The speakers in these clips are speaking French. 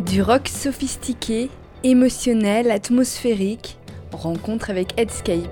Du rock sophistiqué, émotionnel, atmosphérique, rencontre avec Headscape.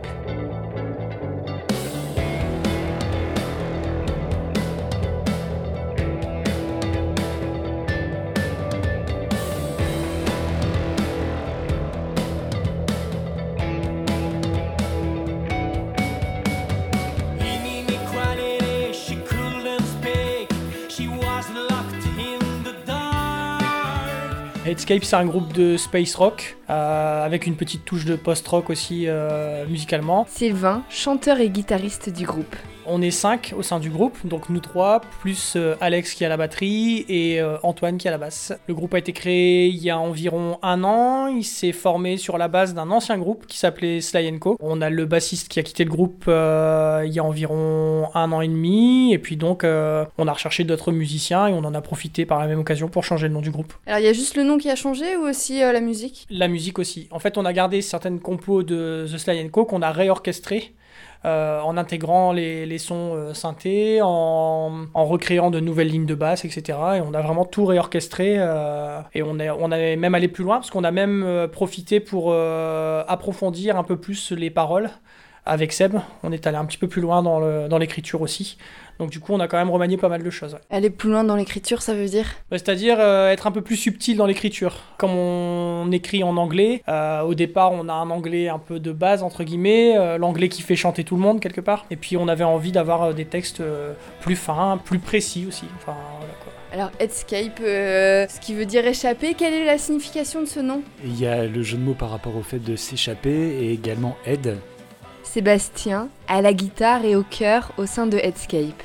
Headscape, c'est un groupe de space rock, avec une petite touche de post-rock aussi musicalement. Sylvain, chanteur et guitariste du groupe. On est 5 au sein du groupe, donc nous 3, plus Alex qui est à la batterie et Antoine qui est à la basse. Le groupe a été créé il y a environ 1 an, il s'est formé sur la base d'un ancien groupe qui s'appelait Sly & Co. On a le bassiste qui a quitté le groupe il y a environ 1 an et demi, et puis donc on a recherché d'autres musiciens et on en a profité par la même occasion pour changer le nom du groupe. Alors il y a juste le nom qui a changé ou aussi la musique ? La musique aussi. En fait, on a gardé certaines compos de The Sly & Co qu'on a réorchestrées. En intégrant les sons synthés, en recréant de nouvelles lignes de basse, etc. Et on a vraiment tout réorchestré. Et on est même allé plus loin, parce qu'on a même profité pour approfondir un peu plus les paroles avec Seb. On est allé un petit peu plus loin dans l'écriture aussi. Donc du coup, on a quand même remanié pas mal de choses. Ouais. Aller plus loin dans l'écriture, ça veut dire ? C'est-à-dire être un peu plus subtil dans l'écriture. Comme on écrit en anglais, au départ, on a un anglais un peu de base, entre guillemets, l'anglais qui fait chanter tout le monde, quelque part. Et puis, on avait envie d'avoir des textes plus fins, plus précis aussi. Enfin, voilà, quoi. Alors, Headscape, ce qui veut dire échapper, quelle est la signification de ce nom ? Il y a le jeu de mots par rapport au fait de s'échapper et également aide. Sébastien, à la guitare et au chœur au sein de Headscape.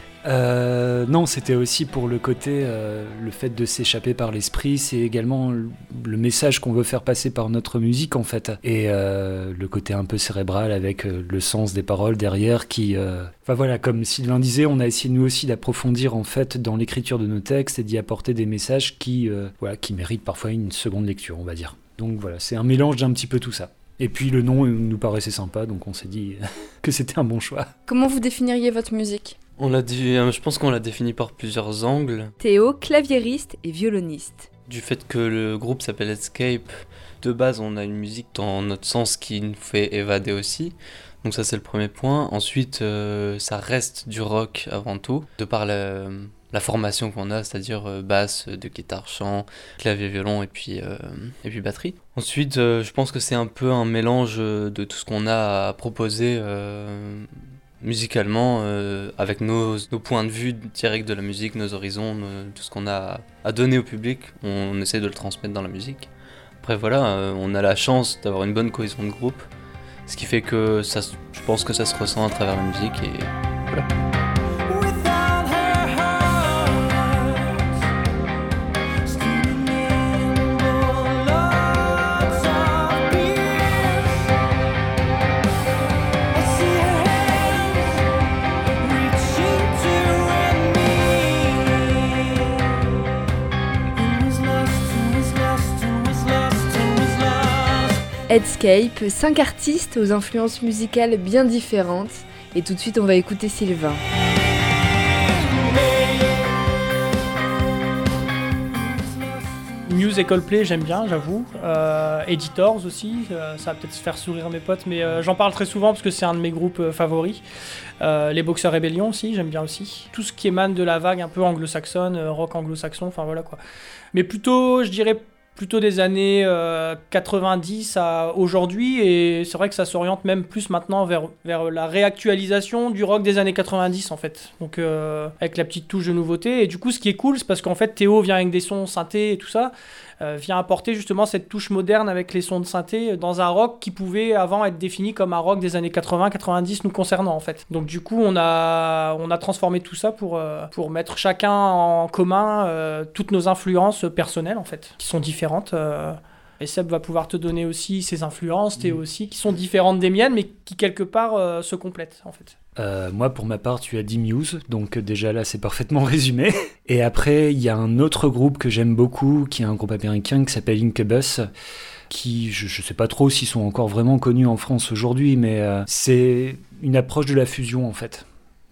Non, c'était aussi pour le côté, le fait de s'échapper par l'esprit, c'est également le message qu'on veut faire passer par notre musique en fait, et le côté un peu cérébral avec le sens des paroles derrière qui... Enfin voilà, comme Sylvain disait, on a essayé nous aussi d'approfondir en fait dans l'écriture de nos textes et d'y apporter des messages qui méritent parfois une seconde lecture, on va dire. Donc voilà, c'est un mélange d'un petit peu tout ça. Et puis le nom nous paraissait sympa, donc on s'est dit que c'était un bon choix. Comment vous définiriez votre musique ? Je pense qu'on l'a défini par plusieurs angles. Théo, claviériste et violoniste. Du fait que le groupe s'appelle Headscape, de base on a une musique dans notre sens qui nous fait évader aussi. Donc ça c'est le premier point. Ensuite ça reste du rock avant tout, de par la formation qu'on a, c'est-à-dire basse, de guitare, chant, clavier, violon et puis batterie. Ensuite, je pense que c'est un peu un mélange de tout ce qu'on a à proposer musicalement, avec nos points de vue directs de la musique, nos horizons, tout ce qu'on a à donner au public. On essaie de le transmettre dans la musique. Après voilà, on a la chance d'avoir une bonne cohésion de groupe, ce qui fait que je pense que ça se ressent à travers la musique et voilà. Headscape, 5 artistes aux influences musicales bien différentes. Et tout de suite, on va écouter Sylvain. Muse et Coldplay, j'aime bien, j'avoue. Editors aussi, ça va peut-être faire sourire mes potes, mais j'en parle très souvent parce que c'est un de mes groupes favoris. Les Boxers Rebellion aussi, j'aime bien aussi. Tout ce qui émane de la vague un peu anglo-saxonne, rock anglo-saxon, enfin voilà quoi. Mais plutôt, je dirais, des années 90 à aujourd'hui, et c'est vrai que ça s'oriente même plus maintenant vers la réactualisation du rock des années 90 en fait, donc avec la petite touche de nouveauté. Et du coup ce qui est cool, c'est parce qu'en fait Théo vient avec des sons synthés et tout ça, vient apporter justement cette touche moderne avec les sons de synthé dans un rock qui pouvait avant être défini comme un rock des années 80-90 nous concernant en fait. Donc du coup on a transformé tout ça pour mettre chacun en commun toutes nos influences personnelles en fait, qui sont différentes. Et Seb va pouvoir te donner aussi ses influences, Théo aussi, qui sont différentes des miennes, mais qui quelque part se complètent en fait. Moi, pour ma part, tu as dit Muse, donc déjà là, c'est parfaitement résumé. Et après, il y a un autre groupe que j'aime beaucoup, qui est un groupe américain qui s'appelle Incubus, qui, je sais pas trop s'ils sont encore vraiment connus en France aujourd'hui, mais c'est une approche de la fusion, en fait.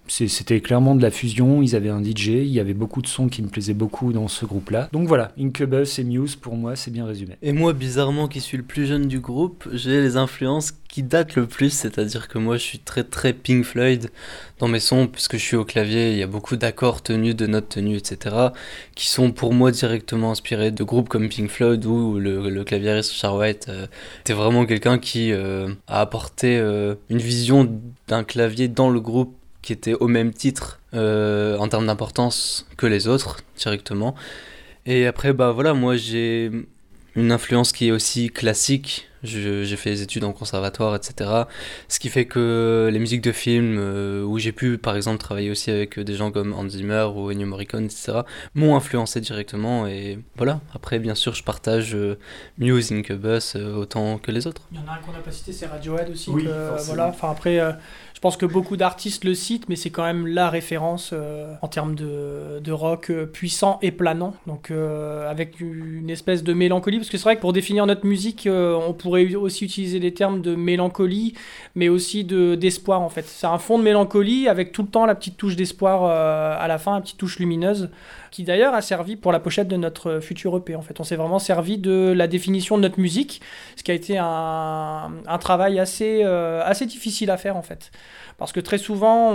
C'était clairement de la fusion, ils avaient un DJ, il y avait beaucoup de sons qui me plaisaient beaucoup dans ce groupe-là. Donc voilà, Incubus et Muse, pour moi, c'est bien résumé. Et moi, bizarrement, qui suis le plus jeune du groupe, j'ai les influences qui datent le plus, c'est-à-dire que moi, je suis très très Pink Floyd dans mes sons, puisque je suis au clavier, il y a beaucoup d'accords tenus, de notes tenues, etc., qui sont pour moi directement inspirés de groupes comme Pink Floyd, où le claviériste Richard White était vraiment quelqu'un qui a apporté une vision d'un clavier dans le groupe qui était au même titre en termes d'importance que les autres, directement. Et après, bah voilà, moi j'ai une influence qui est aussi classique. J'ai fait des études en conservatoire, etc. Ce qui fait que les musiques de films, où j'ai pu par exemple travailler aussi avec des gens comme Hans Zimmer ou Ennio Morricone, etc., m'ont influencé directement. Et voilà, après bien sûr je partage Muse, Incubus autant que les autres. Il y en a un qu'on n'a pas cité, c'est Radiohead aussi. Oui, voilà. Enfin, après, je pense que beaucoup d'artistes le citent, mais c'est quand même la référence en termes de rock puissant et planant. Donc avec une espèce de mélancolie, parce que c'est vrai que pour définir notre musique, on pourrait aussi utiliser les termes de mélancolie, mais aussi d'espoir en fait. C'est un fond de mélancolie avec tout le temps la petite touche d'espoir à la fin, la petite touche lumineuse, qui d'ailleurs a servi pour la pochette de notre futur EP. En fait, on s'est vraiment servi de la définition de notre musique, ce qui a été un travail assez difficile à faire en fait. Parce que très souvent,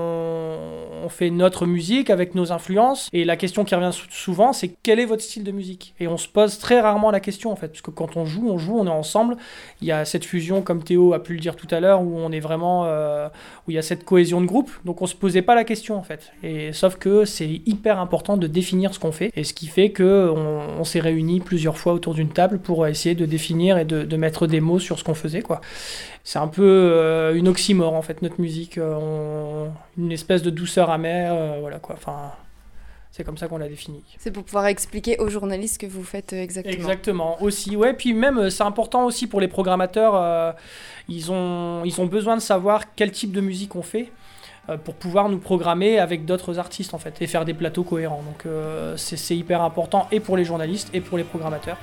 on fait notre musique avec nos influences, et la question qui revient souvent, c'est quel est votre style de musique ? Et on se pose très rarement la question, en fait, parce que quand on joue, on est ensemble. Il y a cette fusion, comme Théo a pu le dire tout à l'heure, où on est vraiment, où il y a cette cohésion de groupe. Donc on se posait pas la question, en fait. Et sauf que c'est hyper important de définir ce qu'on fait, et ce qui fait que on s'est réunis plusieurs fois autour d'une table pour essayer de définir et de mettre des mots sur ce qu'on faisait, quoi. C'est un peu une oxymore en fait, notre musique, une espèce de douceur amère, voilà quoi. Enfin, c'est comme ça qu'on l'a défini. C'est pour pouvoir expliquer aux journalistes ce que vous faites exactement. Exactement, aussi, ouais. Puis même, c'est important aussi pour les programmateurs, ils ont besoin de savoir quel type de musique on fait pour pouvoir nous programmer avec d'autres artistes en fait, et faire des plateaux cohérents. Donc c'est hyper important, et pour les journalistes, et pour les programmateurs.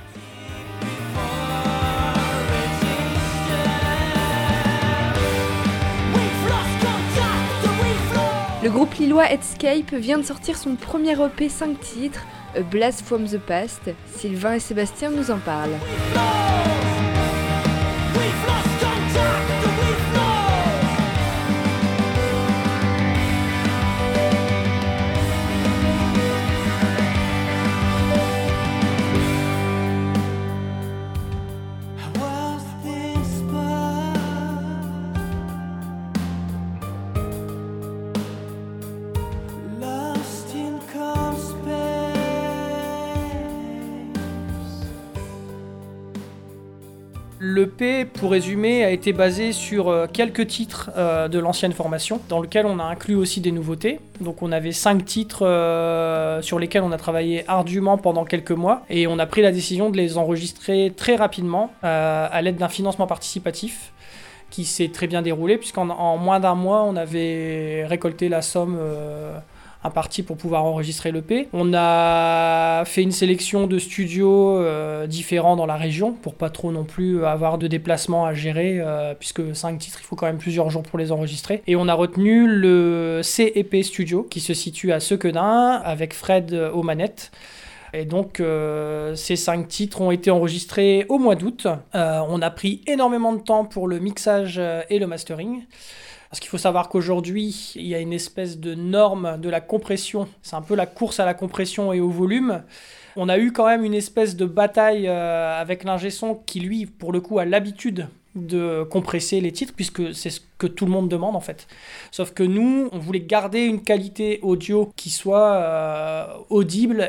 Le groupe lillois Headscape vient de sortir son premier EP 5 titres, A Blast from the Past. Sylvain et Sébastien nous en parlent. L'EP, pour résumer, a été basé sur quelques titres de l'ancienne formation, dans lequel on a inclus aussi des nouveautés. Donc on avait 5 titres sur lesquels on a travaillé ardument pendant quelques mois, et on a pris la décision de les enregistrer très rapidement à l'aide d'un financement participatif qui s'est très bien déroulé, puisqu'en moins d'un mois, on avait récolté la somme un parti pour pouvoir enregistrer l'EP. On a fait une sélection de studios différents dans la région pour pas trop non plus avoir de déplacements à gérer, puisque 5 titres, il faut quand même plusieurs jours pour les enregistrer. Et on a retenu le CEP Studio qui se situe à Sequedin avec Fred aux manettes. Et donc ces 5 titres ont été enregistrés au mois d'août. On a pris énormément de temps pour le mixage et le mastering. Parce qu'il faut savoir qu'aujourd'hui, il y a une espèce de norme de la compression. C'est un peu la course à la compression et au volume. On a eu quand même une espèce de bataille avec l'ingé son qui, lui, pour le coup, a l'habitude de compresser les titres, puisque c'est ce que tout le monde demande, en fait. Sauf que nous, on voulait garder une qualité audio qui soit audible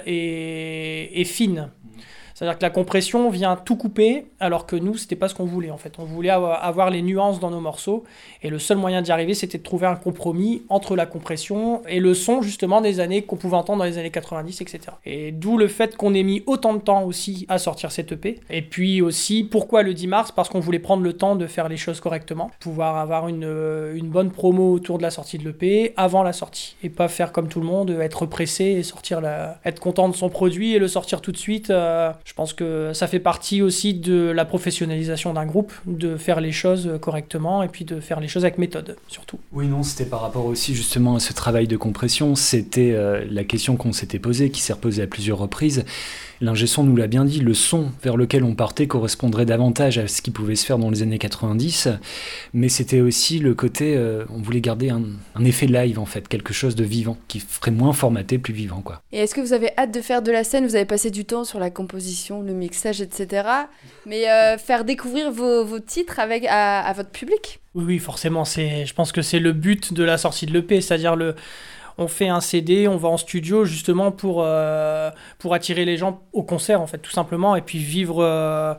et fine. C'est-à-dire que la compression vient tout couper, alors que nous, c'était pas ce qu'on voulait, en fait. On voulait avoir les nuances dans nos morceaux, et le seul moyen d'y arriver, c'était de trouver un compromis entre la compression et le son, justement, des années qu'on pouvait entendre dans les années 90, etc. Et d'où le fait qu'on ait mis autant de temps aussi à sortir cette EP. Et puis aussi, pourquoi le 10 mars ? Parce qu'on voulait prendre le temps de faire les choses correctement, pouvoir avoir une bonne promo autour de la sortie de l'EP avant la sortie, et pas faire comme tout le monde, être pressé et être content de son produit et le sortir tout de suite. Je pense que ça fait partie aussi de la professionnalisation d'un groupe, de faire les choses correctement et puis de faire les choses avec méthode, surtout. Oui, non, c'était par rapport aussi justement à ce travail de compression. C'était la question qu'on s'était posée, qui s'est reposée à plusieurs reprises. L'ingé son nous l'a bien dit, le son vers lequel on partait correspondrait davantage à ce qui pouvait se faire dans les années 90, mais c'était aussi le côté, on voulait garder un effet live en fait, quelque chose de vivant, qui ferait moins formaté, plus vivant quoi. Et est-ce que vous avez hâte de faire de la scène ? Vous avez passé du temps sur la composition, le mixage, etc. Mais faire découvrir vos titres à votre public ? Oui, forcément, je pense que c'est le but de la sortie de l'EP, c'est-à-dire on fait un CD, on va en studio justement pour attirer les gens au concert en fait, tout simplement, et puis vivre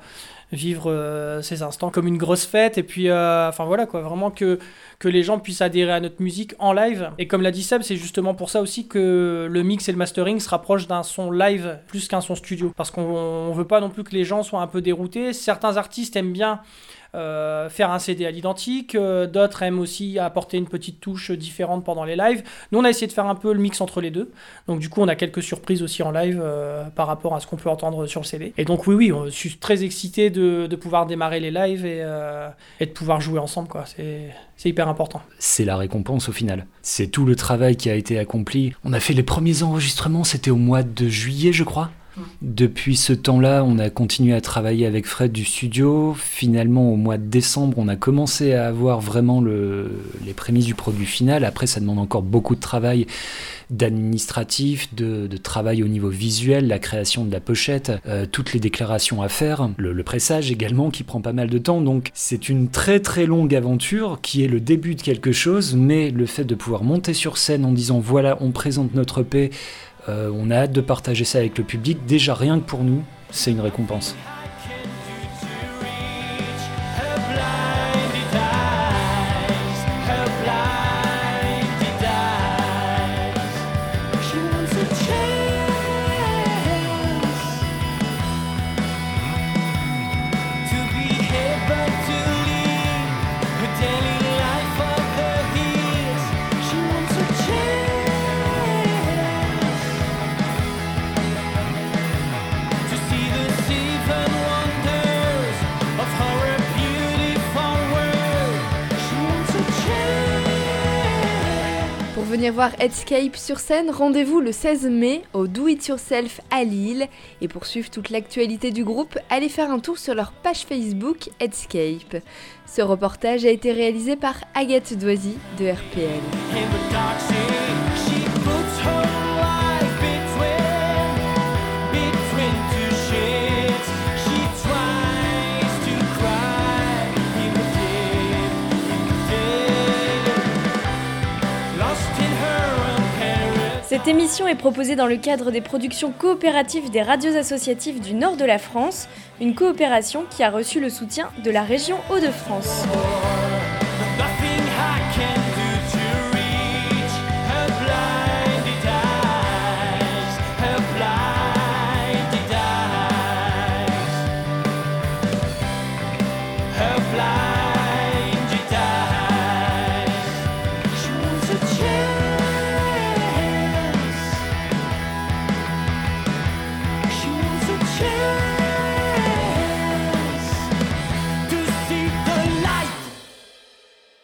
ces instants comme une grosse fête, et puis voilà quoi, vraiment que les gens puissent adhérer à notre musique en live. Et comme l'a dit Seb, c'est justement pour ça aussi que le mix et le mastering se rapprochent d'un son live plus qu'un son studio, parce qu'on veut pas non plus que les gens soient un peu déroutés. Certains artistes aiment bien faire un CD à l'identique, d'autres aiment aussi apporter une petite touche différente pendant les lives. Nous on a essayé de faire un peu le mix entre les deux, donc du coup on a quelques surprises aussi en live par rapport à ce qu'on peut entendre sur le CD. Et donc oui, je suis très excité de pouvoir démarrer les lives et de pouvoir jouer ensemble quoi. C'est hyper important. C'est la récompense au final. C'est tout le travail qui a été accompli. On a fait les premiers enregistrements, c'était au mois de juillet je crois. Depuis ce temps-là, on a continué à travailler avec Fred du studio. Finalement, au mois de décembre, on a commencé à avoir vraiment les prémices du produit final. Après, ça demande encore beaucoup de travail d'administratif, de travail au niveau visuel, la création de la pochette, toutes les déclarations à faire, le pressage également qui prend pas mal de temps. Donc, c'est une très très longue aventure qui est le début de quelque chose, mais le fait de pouvoir monter sur scène en disant voilà, on présente notre EP, on a hâte de partager ça avec le public. Déjà, rien que pour nous, c'est une récompense. Pour venir voir Headscape sur scène, rendez-vous le 16 mai au Do It Yourself à Lille. Et pour suivre toute l'actualité du groupe, allez faire un tour sur leur page Facebook Headscape. Ce reportage a été réalisé par Agathe Doisy de RPL. Cette émission est proposée dans le cadre des productions coopératives des radios associatives du nord de la France, une coopération qui a reçu le soutien de la région Hauts-de-France.